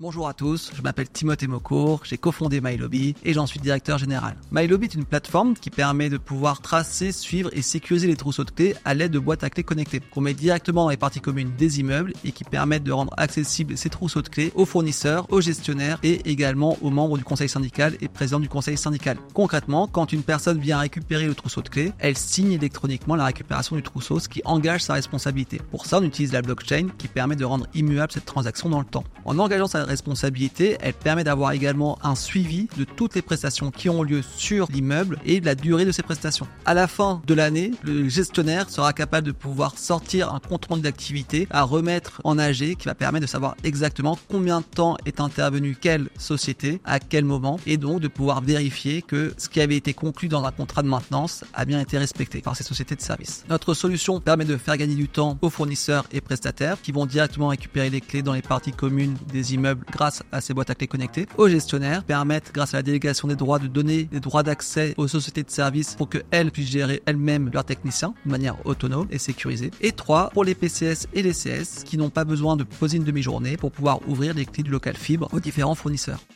Bonjour à tous, je m'appelle Timothée Maucourt, j'ai cofondé MyLobby et j'en suis directeur général. MyLobby est une plateforme qui permet de pouvoir tracer, suivre et sécuriser les trousseaux de clés à l'aide de boîtes à clés connectées qu'on met directement dans les parties communes des immeubles et qui permettent de rendre accessibles ces trousseaux de clés aux fournisseurs, aux gestionnaires et également aux membres du conseil syndical et président du conseil syndical. Concrètement, quand une personne vient récupérer le trousseau de clés, elle signe électroniquement la récupération du trousseau, ce qui engage sa responsabilité. Pour ça, on utilise la blockchain qui permet de rendre immuable cette transaction dans le temps. En engageant sa responsabilité, elle permet d'avoir également un suivi de toutes les prestations qui ont lieu sur l'immeuble et de la durée de ces prestations. À la fin de l'année, le gestionnaire sera capable de pouvoir sortir un compte rendu d'activité à remettre en AG qui va permettre de savoir exactement combien de temps est intervenu quelle société, à quel moment, et donc de pouvoir vérifier que ce qui avait été conclu dans un contrat de maintenance a bien été respecté par ces sociétés de services. Notre solution permet de faire gagner du temps aux fournisseurs et prestataires qui vont directement récupérer les clés dans les parties communes des immeubles grâce à ces boîtes à clés connectées. Aux gestionnaires permettent, grâce à la délégation des droits, de donner des droits d'accès aux sociétés de services pour qu'elles puissent gérer elles-mêmes leurs techniciens de manière autonome et sécurisée. Et 3, pour les PCS et les CS qui n'ont pas besoin de poser une demi-journée pour pouvoir ouvrir les clés du local fibre aux différents fournisseurs.